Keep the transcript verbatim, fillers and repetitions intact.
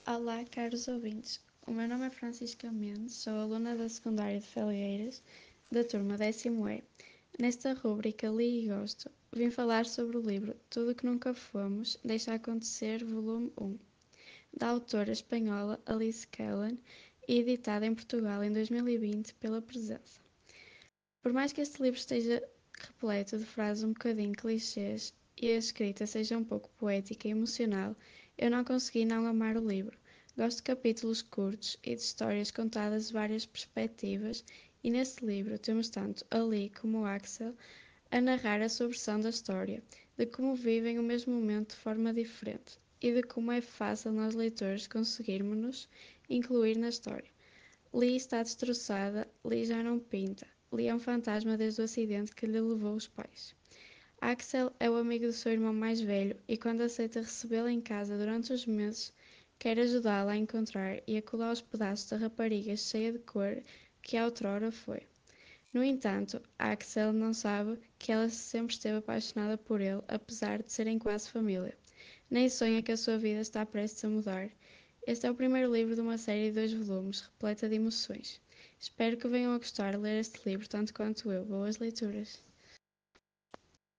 Olá, caros ouvintes. O meu nome é Francisca Mendes, sou aluna da secundária de Felgueiras, da turma décimo E. Nesta rúbrica Li e Gosto, vim falar sobre o livro Tudo que Nunca Fomos, Deixa Acontecer, volume um, da autora espanhola Alice Callan e editada em Portugal em dois mil e vinte pela Presença. Por mais que este livro esteja repleto de frases um bocadinho clichês e a escrita seja um pouco poética e emocional, eu não consegui não amar o livro. Gosto de capítulos curtos e de histórias contadas de várias perspectivas, e nesse livro temos tanto a Lee como o Axel a narrar a sua versão da história, de como vivem o mesmo momento de forma diferente e de como é fácil nós leitores conseguirmos-nos incluir na história. Lee está destroçada, Lee já não pinta. Lee é um fantasma desde o acidente que lhe levou os pais. Axel é o amigo do seu irmão mais velho e, quando aceita recebê-la em casa durante os meses, quer ajudá-la a encontrar e a colar os pedaços da rapariga cheia de cor que outrora foi. No entanto, Axel não sabe que ela sempre esteve apaixonada por ele, apesar de serem quase família. Nem sonha que a sua vida está prestes a mudar. Este é o primeiro livro de uma série de dois volumes, repleta de emoções. Espero que venham a gostar de ler este livro tanto quanto eu. Boas leituras!